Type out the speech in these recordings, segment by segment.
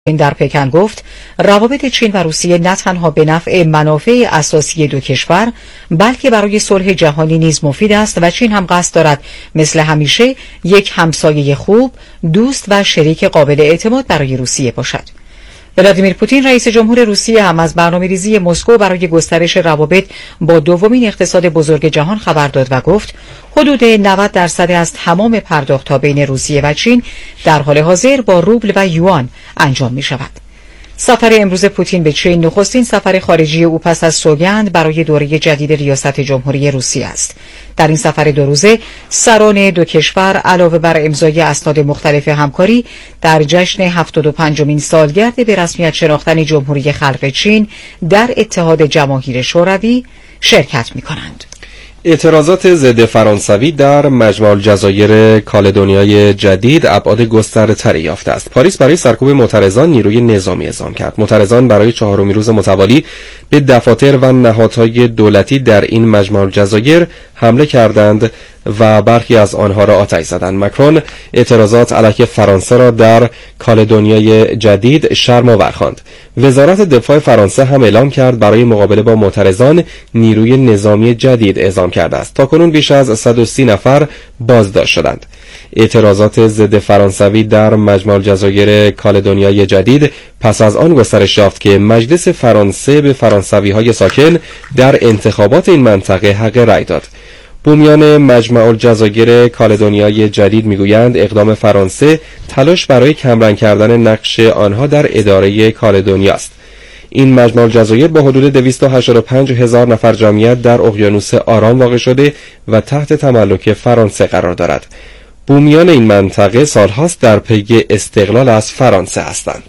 این در پکن گفت روابط چین و روسیه نه تنها به نفع منافع اساسی دو کشور بلکه برای صلح جهانی نیز مفید است و چین هم قصد دارد مثل همیشه یک همسایه خوب، دوست و شریک قابل اعتماد برای روسیه باشد. ولادیمیر پوتین رئیس جمهور روسیه هم از برنامه‌ریزی مسکو برای گسترش روابط با دومین اقتصاد بزرگ جهان خبر داد و گفت حدود 90% از تمام پرداخت‌ها بین روسیه و چین در حال حاضر با روبل و یوان انجام می‌شود. سفر امروز پوتین به چین نخستین سفر خارجی او پس از سوگند برای دوره جدید ریاست جمهوری روسیه است. در این سفر 2 روزه سران دو کشور علاوه بر امضای اسناد مختلف همکاری در جشن 75مین سالگرد به رسمیت شناختن جمهوری خلق چین در اتحاد جماهیر شوروی شرکت می‌کنند. اعتراضات ضد فرانسوی در مجمع الجزایر کالدونیای جدید ابعاد گسترده‌تری یافته است. پاریس برای سرکوب معترضان نیروی نظامی اعزام کرد. معترضان برای 4مین روز متوالی به دفاتر و نهادهای دولتی در این مجمع الجزایر حمله کردند و برخی از آنها را آتش زدند. مکرون اعتراضات علیه فرانسه را در کالدونیای جدید شرم‌آور خواند. وزارت دفاع فرانسه هم اعلام کرد برای مقابله با معترضان نیروی نظامی جدید اعزام کرده است. تاکنون بیش از 130 نفر بازداشت شدند. اعتراضات ضد فرانسوی در مجمع الجزایر کالدونیای جدید پس از آن گسترش یافت که مجلس فرانسه به فرانسوی‌های ساکن در انتخابات این منطقه حق رأی داد. بومیان مجمع الجزایر کالدونیای جدید میگویند اقدام فرانسه تلاش برای کمرنگ کردن نقش آنها در اداره کالدونیا است. این مجمع الجزایر با حدود 285,000 نفر جمعیت در اقیانوس آرام واقع شده و تحت تملک فرانسه قرار دارد. بومیان این منطقه سالهاست در پی استقلال از فرانسه هستند.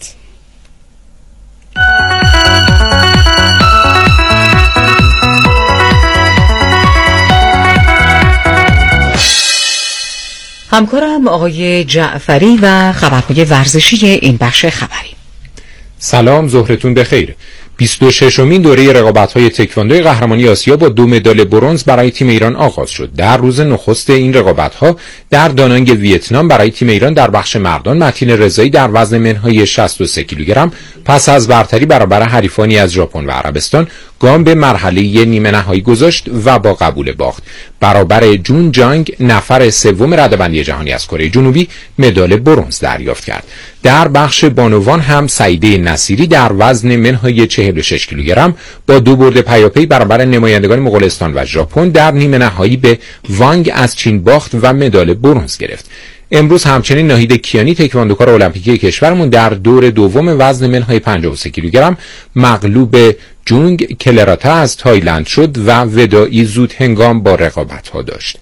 همکارم آقای جعفری و خبرهای ورزشی این بخش خبری. سلام، ظهرتون بخیر. 26مین دوره رقابت‌های تکواندوی قهرمانی آسیا با 2 مدال برنز برای تیم ایران آغاز شد. در روز نخست این رقابت‌ها در دانانگ ویتنام برای تیم ایران در بخش مردان متین رضایی در وزن منهای 63 کیلوگرم پس از برتری برابر حریفانی از ژاپن و عربستان گام به مرحله نیمه نهایی گذاشت و با قبول باخت. برابر جون جانگ نفر سوم رده‌بندی جهانی از کره جنوبی مدال برنز دریافت کرد. در بخش بانوان هم سعیده نصیری در وزن منهای 46 کیلوگرم با 2 برد پیاپی برابر نمایندگان مغولستان و ژاپن در نیمه نهایی به وانگ از چین باخت و مدال برنز گرفت. امروز همچنین ناهید کیانی تکواندوکار المپیکی کشورمون در دور دوم وزن منهای 53 کیلوگرم مغلوب جونگ کلراتا از تایلند شد و وداعی زود هنگام با رقابت‌ها داشت.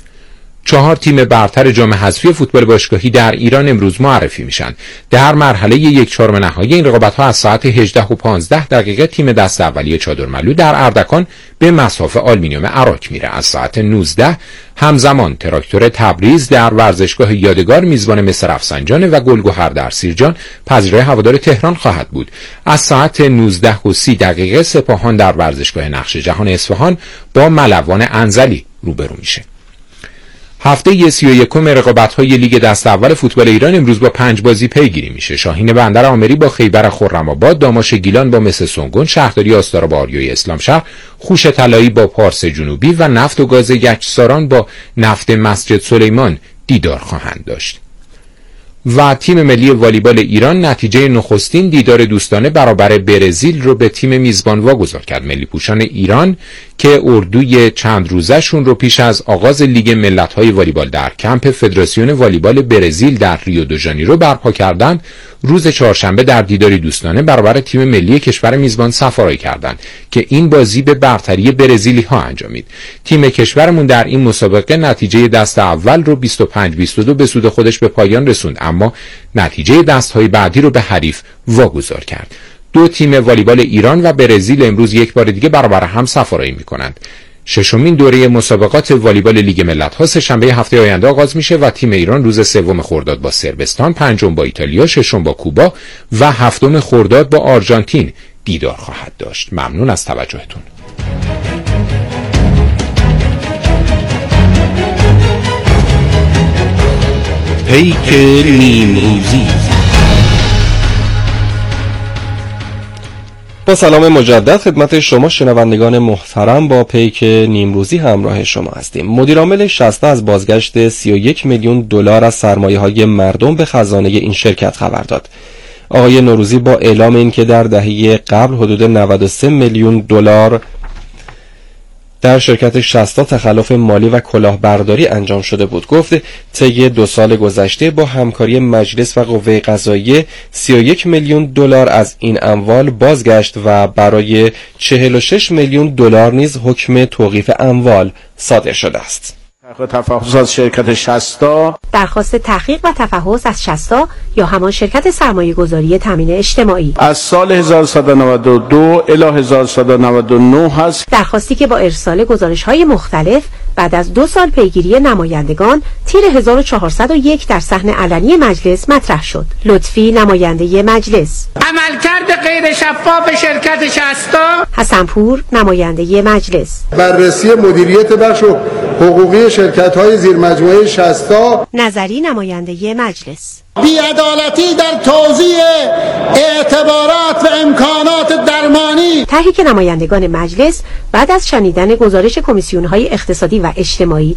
4 تیم برتر جام حذفی فوتبال باشگاهی در ایران امروز معرفی میشن. در مرحله 1/4 نهایی این رقابت‌ها از ساعت 18:15 تیم دست اولیه چادرملو در اردکان به مصاف آلومینیوم عراق میره. از ساعت 19 همزمان تراکتور تبریز در ورزشگاه یادگار میزبان مس رفسنجان و گلگهر در سیرجان پذیرای هوادار تهران خواهد بود. از ساعت 19:30 سپاهان در ورزشگاه نقش جهان اصفهان با ملوان انزلی روبرو میشه. هفته 31 رقابت‌های لیگ دست اول فوتبال ایران امروز با 5 بازی پیگیری میشه. شاهین بندر آمری با خیبر خرم‌آباد، داماش گیلان با مس سنگون، شهرداری آستارا با آریای اسلامشهر، خوش طلایی با پارس جنوبی و نفت و گاز یکساران با نفت مسجد سلیمان دیدار خواهند داشت. و تیم ملی والیبال ایران نتیجه نخستین دیدار دوستانه برابر برزیل رو به تیم میزبان واگذار کرد. ملی پوشان ایران که اردوی چند روزشون رو پیش از آغاز لیگ ملت‌های والیبال در کمپ فدراسیون والیبال برزیل در ریو دو ژانیرو برپا کردند، روز چهارشنبه در دیداری دوستانه برابر تیم ملی کشور میزبان سفارایی کردند که این بازی به برتری برزیلی‌ها انجامید. تیم کشورمون در این مسابقه نتیجه دست اول رو 25-22 به سود خودش به پایان رسوند، اما نتیجه دست‌های بعدی رو به حریف واگذار کرد. 2 تیم والیبال ایران و برزیل امروز یک بار دیگه برابر هم سفارایی می‌کنند. 6مین دوره مسابقات والیبال لیگ ملت‌ها سه‌شنبه هفته آینده آغاز میشه و تیم ایران روز 3 خرداد با صربستان، 5 با ایتالیا، 6 با کوبا و 7 خرداد با آرژانتین دیدار خواهد داشت. ممنون از توجهتون. پیک نیمروزی با سلام مجدد خدمت شما شنوندگان محترم، با پیک نیمروزی همراه شما هستیم. مدیرعامل شسته از بازگشت 31 میلیون دلار از سرمایه‌های مردم به خزانه این شرکت خبر داد. آقای نوروزی با اعلام اینکه در دهه قبل حدود 93 میلیون دلار در شرکت شسته تخلف مالی و کلاهبرداری انجام شده بود، گفت طی 2 سال گذشته با همکاری مجلس و قوه قضاییه 31 میلیون دلار از این اموال بازگشت و برای 46 میلیون دلار نیز حکم توقیف اموال صادر شده است. تفحص از شرکت شسته، درخواست تحقیق و تفحص از شسته یا همان شرکت سرمایه گذاری تامین اجتماعی از سال 1192 الی 1199 هست. درخواستی که با ارسال گزارش‌های مختلف بعد از 2 سال پیگیری نمایندگان تیر 1401 در صحن علنی مجلس مطرح شد. لطفی نماینده مجلس، عملکرد غیر شفاف شرکت شسته. حسنپور نماینده مجلس، بررسی مدیریت بخش حقوقی شرکت‌های زیر مجموعه شسته. نظری نماینده مجلس، بی‌عدالتی در توزیع اعتبارات و امکانات درمانی. طرحی که نمایندگان مجلس بعد از شنیدن گزارش کمیسیون‌های اقتصادی و اجتماعی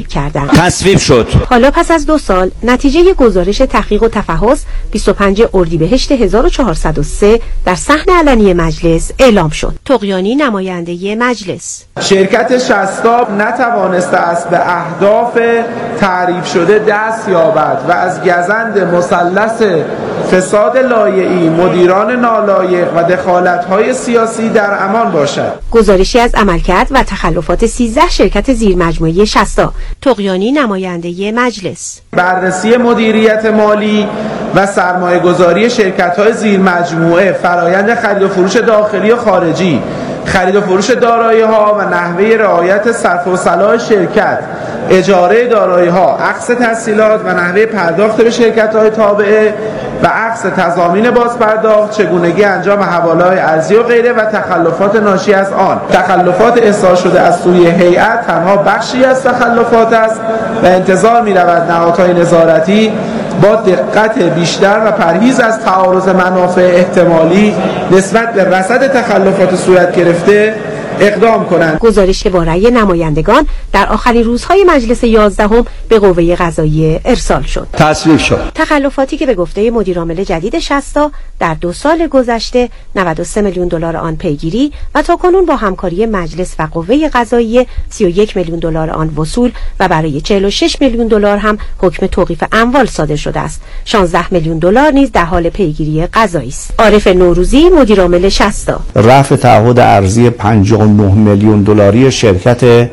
تصویب شد. حالا پس از 2 سال نتیجه گزارش تحقیق و تفحص 25 اردیبهشت 1403 در صحن علنی مجلس اعلام شد. طغیانی نماینده مجلس، شرکت شسته نتوانسته است به اهداف تعریف شده دست یابد و از گزند مثلث فساد لایحه‌ای، مدیران نالایق و دخالت‌های سیاسی در امان باشد. گزارشی از عملکرد و تخلفات 13 شرکت زیرمجموعه شسته. طغیانی نماینده مجلس، بررسی مدیریت مالی و سرمایه‌گذاری شرکت‌های زیرمجموعه، فرایند خرید و فروش داخلی و خارجی، خرید و فروش دارایی‌ها و نحوه رعایت صرف و صلاح شرکت، اجاره دارایی‌ها، اخذ تسهیلات و نحوه پرداخت به شرکت‌های تابعه و اخذ تضامین بازپرداخت، چگونگی انجام حواله‌های ارزی و غیره و تخلفات ناشی از آن. تخلفات احصا شده از سوی هیئت تنها بخشی از تخلفات است و انتظار می‌رود نهادهای نظارتی با دقت بیشتر و پرهیز از تعارض منافع احتمالی نسبت به رصد تخلفات صورت گرفته اقدام کنند. گزارش که با رأی نمایندگان در آخرین روزهای مجلس 11 به قوه قضاییه ارسال شد. تصویب شد. تخلفاتی که به گفته مدیرعامل جدید شسته در 2 سال گذشته 93 میلیون دلار آن پیگیری و تاکنون با همکاری مجلس و قوه قضاییه 31 میلیون دلار آن وصول و برای 46 میلیون دلار هم حکم توقیف اموال صادر شده است. 16 میلیون دلار نیز در حال پیگیری قضایی است. عارف نوروزی مدیرعامل شسته، رفع تعهد ارزی 59 میلیون دلاری شرکت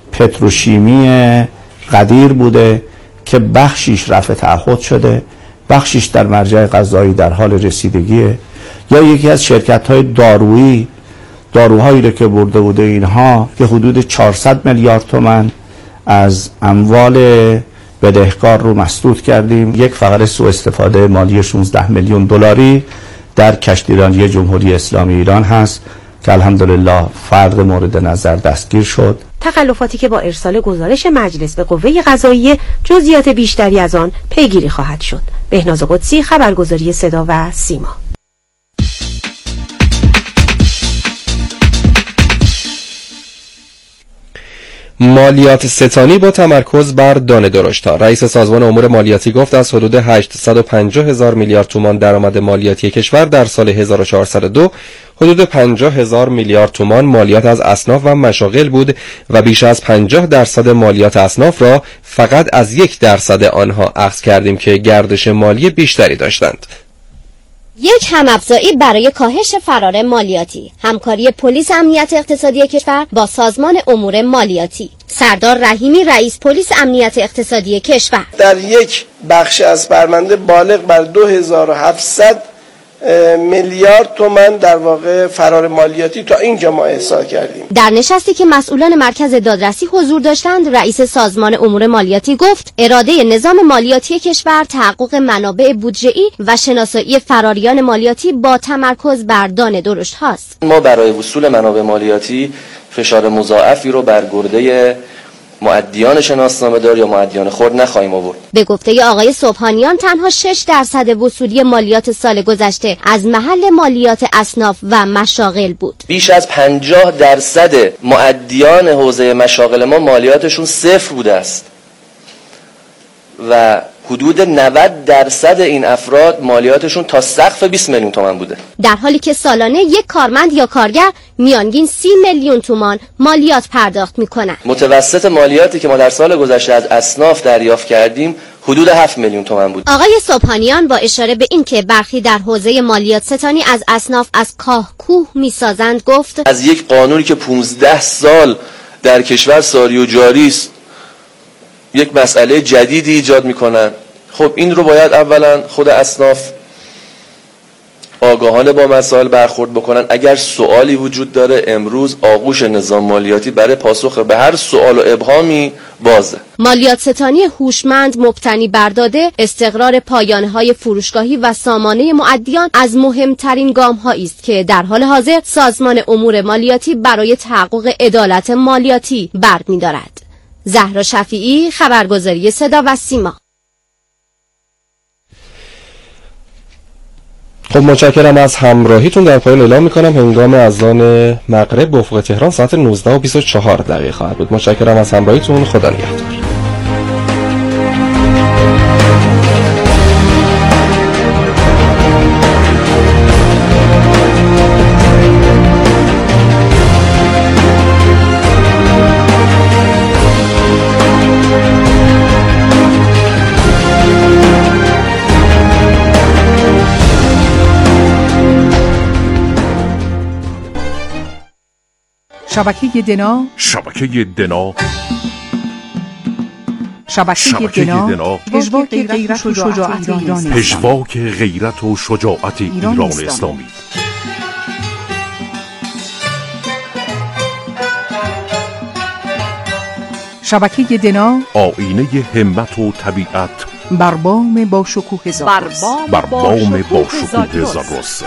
پتروشیمی قدیر بوده که بخشیش رفع تعهد شده، بخشیش در مرجع قضایی در حال رسیدگیه. یا یکی از شرکت‌های داروهایی رو که برده بوده اینها که حدود 400 میلیارد تومان از اموال بدهکار رو مسدود کردیم. یک فقره سوء استفاده مالی 16 میلیون دلاری در کشتیرانی جمهوری اسلامی ایران هست که الحمدلله فرد مورد نظر دستگیر شد. تخلفاتی که با ارسال گزارش مجلس به قوه قضاییه جزئیات بیشتری از آن پیگیری خواهد شد. بهناز قدسی، خبرگزاری صدا و سیما. مالیات ستانی با تمرکز بر دانه درشت‌ها. رئیس سازمان امور مالیاتی گفت از حدود 850,000 میلیارد تومان درآمد مالیاتی کشور در سال 1402 حدود 50,000 میلیارد تومان مالیات از اصناف و مشاغل بود و بیش از 50% مالیات اصناف را فقط از 1% آنها اخذ کردیم که گردش مالی بیشتری داشتند. یک هم‌افزایی برای کاهش فرار مالیاتی، همکاری پلیس امنیت اقتصادی کشور با سازمان امور مالیاتی. سردار رحیمی، رئیس پلیس امنیت اقتصادی کشور: در یک بخش از پرونده بالغ بر 2700 میلیارد تومان در واقع فرار مالیاتی تا اینجا ما احصا کردیم. در نشستی که مسئولان مرکز دادرسی حضور داشتند، رئیس سازمان امور مالیاتی گفت اراده نظام مالیاتی کشور تحقق منابع بودجه‌ای و شناسایی فراریان مالیاتی با تمرکز بر دانه درشت هاست. ما برای وصول منابع مالیاتی فشار مضاعفی رو بر گرده مؤدیان شناسنامه‌دار یا مؤدیان خرد نخواهیم آورد. به گفته آقای صبحانیان تنها 6% وصولی مالیات سال گذشته از محل مالیات اصناف و مشاغل بود. بیش از 50% مؤدیان حوزه مشاغل ما مالیاتشون صفر بوده است و حدود 90% این افراد مالیاتشون تا سقف 20 میلیون تومان بوده، در حالی که سالانه یک کارمند یا کارگر میانگین 30 میلیون تومان مالیات پرداخت میکنن. متوسط مالیاتی که ما در سال گذشته از اصناف دریافت کردیم حدود 7 میلیون تومان بود. آقای صبحانیان با اشاره به این که برخی در حوزه مالیات ستانی از اصناف از کاه کوه میسازند گفت از یک قانونی که 15 سال در کشور ساری و جاری است یک مسئله جدیدی ایجاد میکنن. خب این رو باید اولا خود اصناف آگاهانه با مسائل برخورد بکنن. اگر سوالی وجود داره امروز آغوش نظام مالیاتی برای پاسخ به هر سوال و ابهامی بازه. مالیات ستانی هوشمند مبتنی بر داده، استقرار پایانه‌های فروشگاهی و سامانه مؤدیان از مهمترین گام‌هایی است که در حال حاضر سازمان امور مالیاتی برای تحقق عدالت مالیاتی برمی‌دارد. زهرا شفیعی، خبرگزاری صدا و سیما. خب متشکرم از همراهیتون. در پایان اعلام میکنم هنگام اذان مغرب به افق تهران ساعت 19:24 خواهد بود. متشکرم از همراهیتون. خدا نگهدار. شبکه دنا پژواک غیرت و شجاعت ایران اسلامی. شبکه دنا آینه همت و طبیعت بر بام با شکوه زاگرس.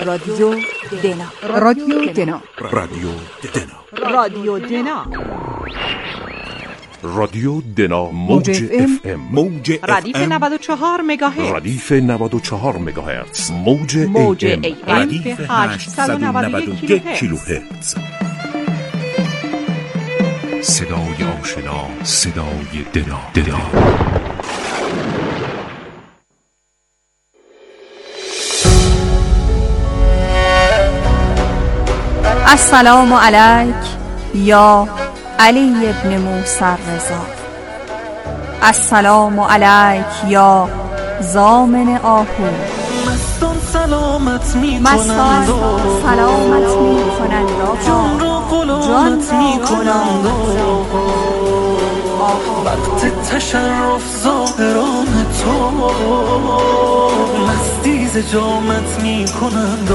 رادیو دنا. رادیو دنا. رادیو دنا. رادیو دنا. رادیو دنا موج اف ام موج ردیف 94 مگاهرتز. ردیف 94 مگاهرتز. موج ام ردیف 891 کیلوهرتز. صدای آشنا، صدای دنا. السلام علیک یا علی ابن موسی رضا. السلام علیک یا ضامن آهو. مستان سلامت می کنند جان را غلامت می کنند وقت تشرف ظاهران تو مستی ز جامت می کنند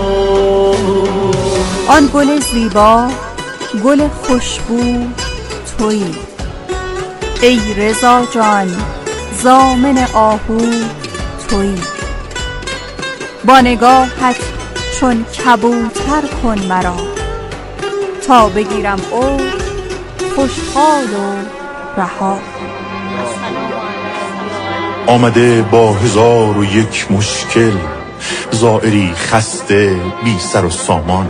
آن گل زیبا، گل خوشبو تویی ای رضا جان، ضامن آهو تویی. با نگاهت چون کبوتر کن مرا تا بگیرم او خوشحال و رها. آمده با 1001 مشکل، زائری خسته بی سر و سامان.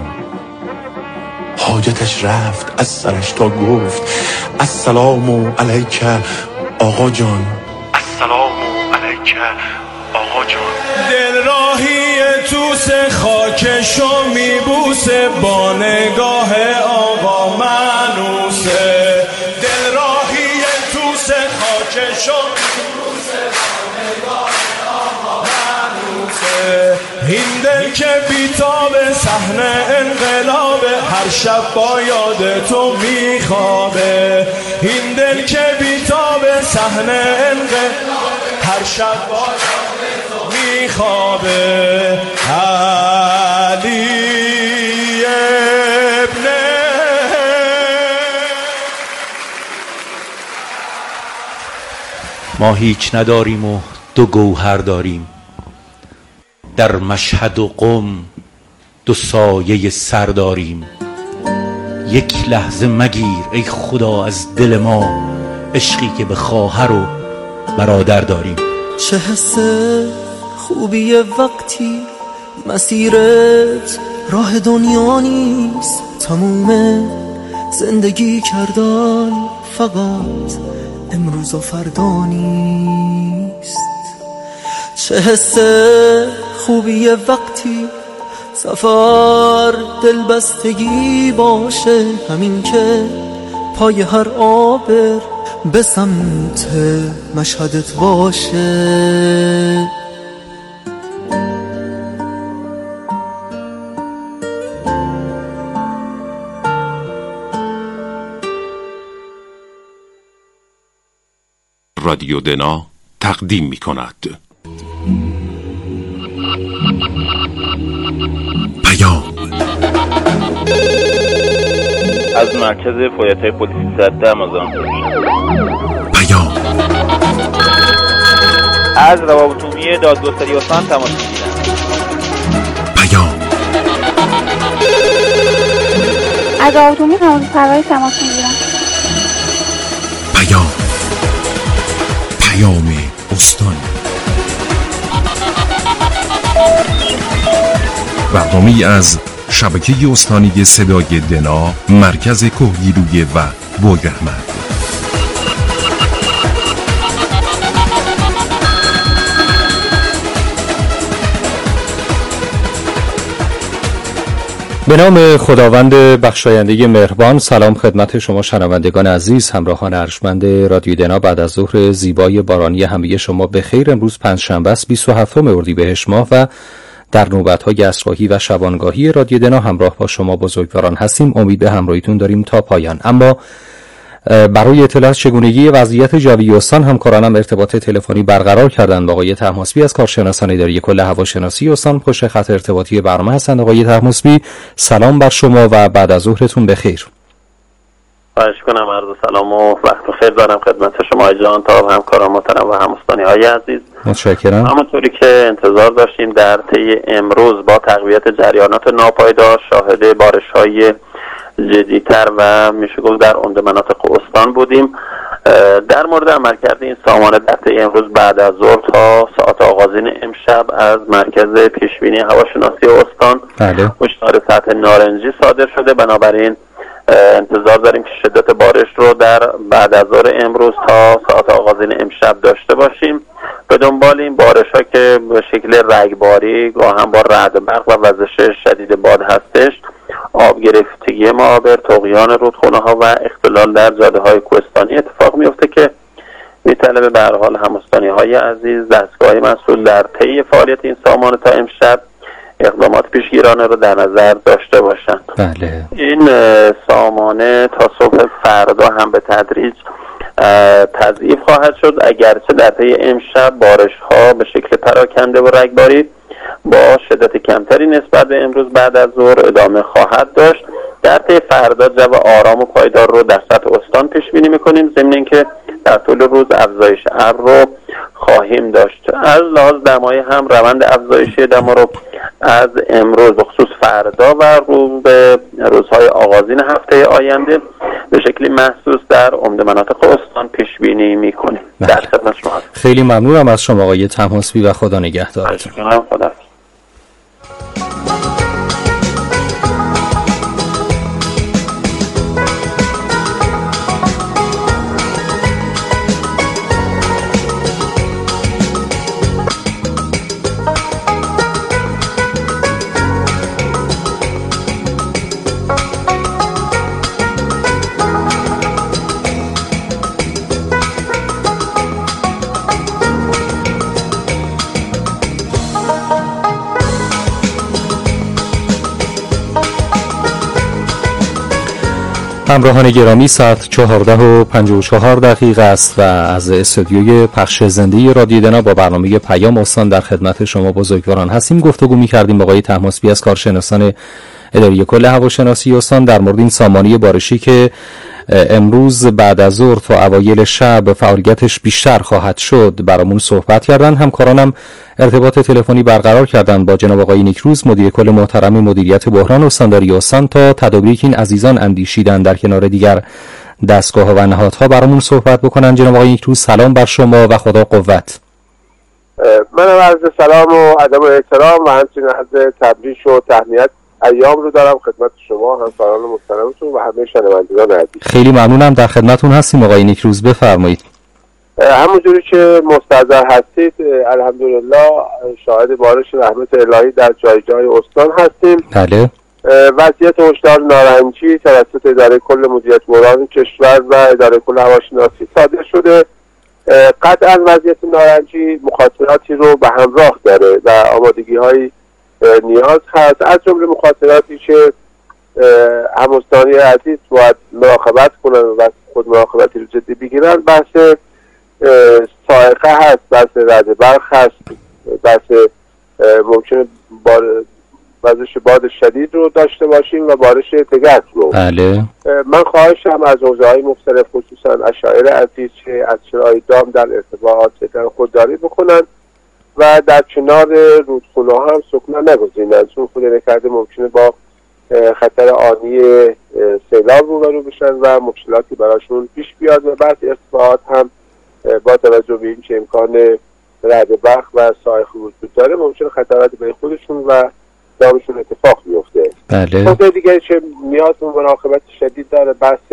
حاجتش رفت از سرش تا گفت السلام علیک آقا جان. السلام علیک آقا جان. دل راهی توس خاکشو میبوسه با نگاه آقا منوسه. دل راهی توس خاکشو میبوسه با نگاه آقا منوسه. این دل که بیتاب صحنه انقلاب هر شب با یاد تو میخوابه. این دل که بیتاب صحنه انقلاب هر شب با یاد تو میخوابه. علی ابن ما هیچ نداریم و دو گوهر داریم، در مشهد و قم دو سایه سر داریم. یک لحظه مگیر ای خدا از دل ما عشقی که به خواهر و برادر داریم. چه حس خوبی وقتی مسیرت راه دنیا نیست، تموم زندگی کردن فقط امروز و فردا نیست. چه حس خوبی وقتی سفر دلبستگی باشه، همین که پای هر آبر به سمت مشهدت باشه. رادیو دنا تقدیم می کند پیام از مرکز فعالیت‌های پلیسی سد آمازون. پیام از روابط عمومی دادگستری استان تماس می‌گیرم. پیام از روابط عمومی قانون پرواز تماس می‌گیرم. پیام استان. برنامه‌ای از شبکه استانی صدای دنا، مرکز کهگیلویه و بویراحمد. به نام خداوند بخشاینده مهربان. سلام خدمت شما شنوندگان عزیز، همراهان ارجمند رادیو دنا. بعد از ظهر زیبای بارانی همه شما به خیر. امروز پنجشنبه است 27 اردیبهشت ماه و در نوبت‌های عصرگاهی و شبانگاهی رادیو دنا همراه با شما بزرگواران هستیم. امید به همراهیتون داریم تا پایان. اما برای اطلاع از چگونگی وضعیت جوی استان همکارانم ارتباط تلفنی برقرار کردند با آقای طهماسبی از کارشناسان اداری کل هواشناسی استان. پشت خط ارتباطی برنامه هستند. آقای طهماسبی سلام بر شما و بعد از ظهرتون بخیر. خواهش کنم. عرض سلام و وقت بخیر دارم خدمت شما جان تا همکاران محترم و هموطنانی های عزیز. متشکرم. همونطوری که انتظار داشتیم در طی امروز با تقویت جریانات ناپایدار شاهد بارش‌های جدی‌تر و میشه گفت در عمده مناطق استان بودیم. در مورد عملکرد این سامانه در طی امروز بعد از ظهر تا ساعت آغازین امشب از مرکز پیشبینی هواشناسی استان هشدار سطح نارنجی صادر شده. بنابراین انتظار داریم که شدت بارش رو در بعد از ظهر امروز تا ساعت آغازین امشب داشته باشیم. به دنبال این بارش ها که به شکل رگباری گاهن با رعد برق و وزش شدید باد هستش، آب گرفتگی معابر، طغیان رودخانه ها و اختلال در جاده های کوهستانی اتفاق میفته که میطلبه به هر حال هموطنی های عزیز دستگاه مسئول در طی فعالیت این سامانه تا امشب اقدامات پیشگیرانه رو در نظر داشته باشند. بله. این سامانه تا صبح فردا هم به تدریج تضعیف خواهد شد، اگرچه در طی امشب بارش ها به شکل پراکنده و رگباری با شدت کمتری نسبت به امروز بعد از ظهر ادامه خواهد داشت. در طی فردا جو آرام و پایدار رو در سطح استان پیش بینی میکنیم، ضمن اینکه در طول روز افزایش ابر رو خواهیم داشت. از لحاظ دمایی هم روند افزایشی دما رو از امروز به خصوص فردا و روزهای آغازین هفته آینده به شکلی محسوس در عمده مناطق استان پیش بینی میکنیم. در خدمت شما. خیلی ممنونم از شما آقای طماسبی و خدا نگهدارتون. خدا. همراهان گرامی، ساعت 14:54 است و از استودیوی پخش زنده رادیو دنا با برنامه پیام استان در خدمت شما بزرگواران هستیم. گفتگو می‌کردیم با آقای طماسبی از کارشناسان اداره کل هواشناسی استان در مورد این سامانه بارشی که امروز بعد از ظهر تا اوایل شب فعالیتش بیشتر خواهد شد برامون صحبت کردن. همکارانم ارتباط تلفنی برقرار کردن با جناب آقای نیکروز مدیر کل محترم مدیریت بحران استانداری استان تا تدابیری که این عزیزان اندیشیدن در کنار دیگر دستگاه و نهادها برامون صحبت بکنن. جناب آقای نیکروز سلام بر شما و خدا قوت. منم عرض سلام و ادب و احترام و همچنین عرض تبریک و تهنیت ایام رو دارم خدمت شما همکاران محترمتون و همه شنوندگان عزیز. خیلی ممنونم، در خدمتون هستیم آقای نیکروز، بفرمایید. همونجوری که مستحضر هستید الحمدلله شاهد بارش رحمت الهی در جای جای استان هستیم. بله. وضعیت هشدار نارنجی توسط اداره کل مدیریت بحران کشور و اداره کل هواشناسی صادر شده. قطعا وضعیت نارنجی مخاطراتی رو به همراه داره و آمادگی های نیاز هست، از جمله مخاطراتی که هموطنان عزیز باید مراقبت کنن و خود مراقبتی رو جدی بگیرن. بحث صاعقه هست، بحث رعد برق هست، بحث ممکنه وزش باد شدید رو داشته باشیم و بارش تگرگ رو. بله. من خواهشم از حوزه‌های مختلف خصوصا اشاعره عزیز که از چرای دام در ارتباطات خودداری بکنن و در کنار رودخونه هم سکونه نگذینن، چون خود نکرده ممکنه با خطر آنی سیلاب روبرو بشن و مشکلاتی براشون پیش بیاد و بعد ارتفاعات هم با توجه به این که امکان رعد برق و صاعقه وجود داره ممکنه خطراتی به خودشون و دامشون اتفاق بیفته. بله. نکته دیگه که نیاز به مراقبت شدید داره بحث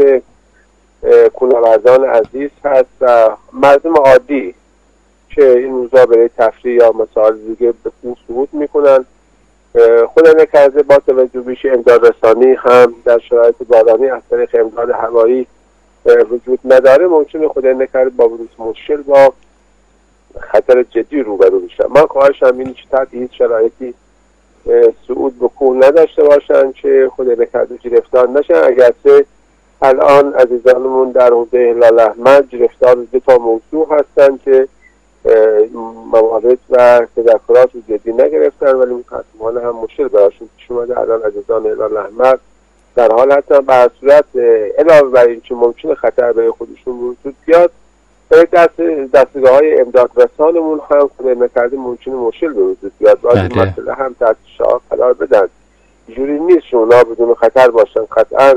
کوهنوردان عزیز هست و مردم عادی که این روزا برای تفریح یا مسائل دیگه به کوه صعود میکنن. خدا نکرده با توجه به امداد رسانی هم در شرایط بارانی از طریق امداد هوایی وجود نداره، ممکنه خدا نکرده با بروز مشکل با خطر جدی روبرو بشن. من خواهشم اینه که تحت هیچ شرایطی صعود به کوه نداشته باشن که خدا نکرده گرفتار نشن. اگرچه الان عزیزانمون در حوزه هلال احمر گرفتار 2 موضوع هستن که موارد و تذکرات رو جدی نگرفتن ولی متاسفانه هم مشکل براشون پیش اومده. الان عزیزان هلال احمر در حال هستن. به هر صورت علاوه بر این که ممکنه خطر برای خودشون وجود بیاد، برای دستگاه‌های امداد رسانمون هم خدای نکرده ممکنه مشکل به وجود بیاد. باید این مسئله هم تحت شعار قرار بدن. جوری نیست اونا بدون خطر باشن. قطعا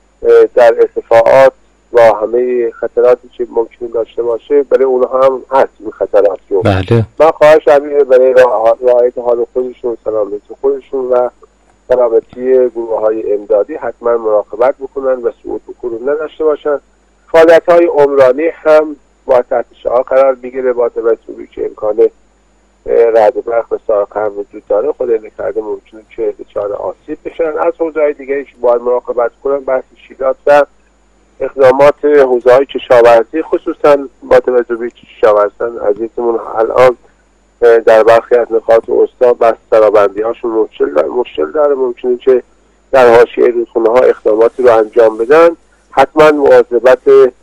در ارتفاعات با همه خطراتی که ممکنه داشته باشه برای اونها هم هست این خطرات. بله. من خواهشم اینه برای رعایت حال خودشون، سلامتی خودشون و سلامتی گروه‌های امدادی حتما مراقبت بکنن و صعود به کوره نداشته باشن. فعالیت‌های عمرانی هم با تحت شعار قرار بگیره با توجه به که امکان رعد و برق به سارق هم وجود داره. خدای نکرده ممکنه که دچار آسیب بشن. از حوزه‌های دیگری که باید مراقبت کنن بحث شیلات و اقدامات حوزه‌های کشاورزی، خصوصا با توجه به کشاورزی عزیزمون الان در برخی از نقاط استان بس سرابندی هاشون مشکل داره. ممکنه که در حاشیه رودخونه ها اقداماتی رو انجام بدن. حتما مواظبت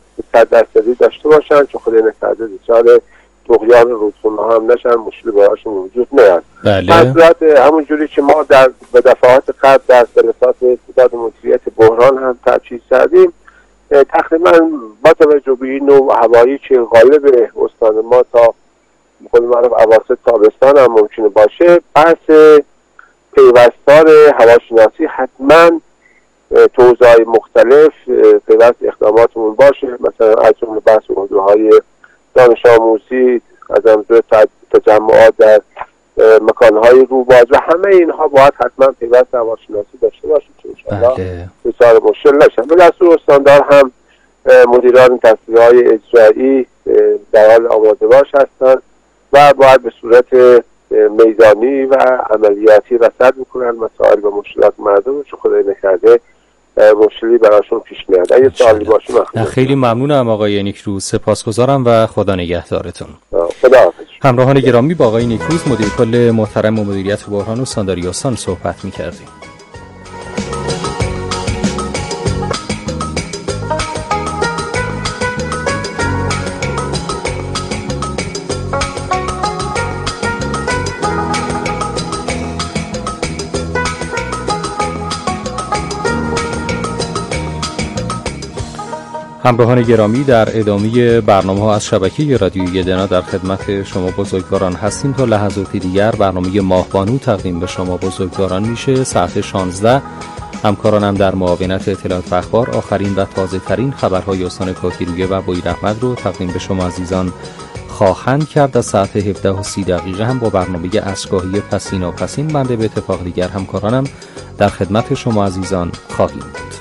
100% داشته باشن چون خدای نکرده دچار طغیان رودخونه ها هم نشن، مشکل براشون وجود نیاد. بله. همون جوری که ما به دفعات قبل در جلسات استعداد مدیریت بحران هم تجهیز کردیم، تقریبا با توجه به این نوع هوایی که غالب استان ما تا خود معروف اواسط تابستان هم ممکنه باشه، بحث پیوستار هواشناسی حتما تو حوزه‌های مختلف پیوست اقداماتمون باشه. مثلا از جمله بحث حوزه‌های دانش آموزی، از منظور تجمعات در مکانهای روباز و همه اینها باید حتما پیوست هواشناسی داشته باشه که انشاءالله بسیار مشکل نشن. به دستور استاندار هم مدیران دستگاه‌های اجرایی در حال آماده باش هستند و باید به صورت میدانی و عملیاتی رصد میکنن مسائل و مشکلات مردم چون خدای نکرده مشکلی براشون پیش میاد. اگه سوالی باشه خیلی ممنونم آقای نیکروز، سپاسگزارم و خدا نگهدارتون. خداحافظ. همراهان گرامی، با آقای نیکروز مدیر کل محترم مدیریت بحران استانداری استان صحبت می‌کردیم. همراهان گرامی، در ادامه برنامه‌ها از شبکه رادیویی دنا در خدمت شما بزرگواران هستیم. تا لحظاتی دیگر برنامه ماهبانو تقدیم به شما بزرگواران میشه. ساعت 16 همکارانم در معاونت اطلاعات و اخبار آخرین و تازه ترین خبرهای استان کاهگیرویه و بویر احمد رو تقدیم به شما عزیزان خواهند کرد. از ساعت 17:30 هم با برنامه اسکاهی پسیناپسین بنده به اتفاق دیگر همکارانم در خدمت شما عزیزان خواهیم بود.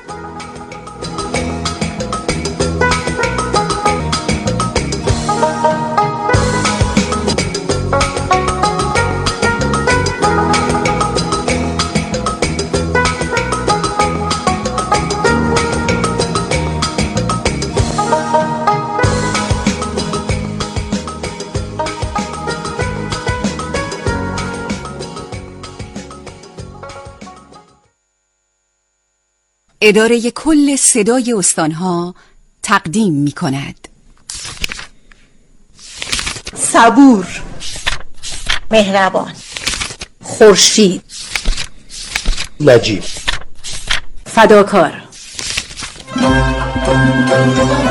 اداره کل صدای استانها تقدیم می کند. صبور، مهربان، خورشید، نجیب، فداکار.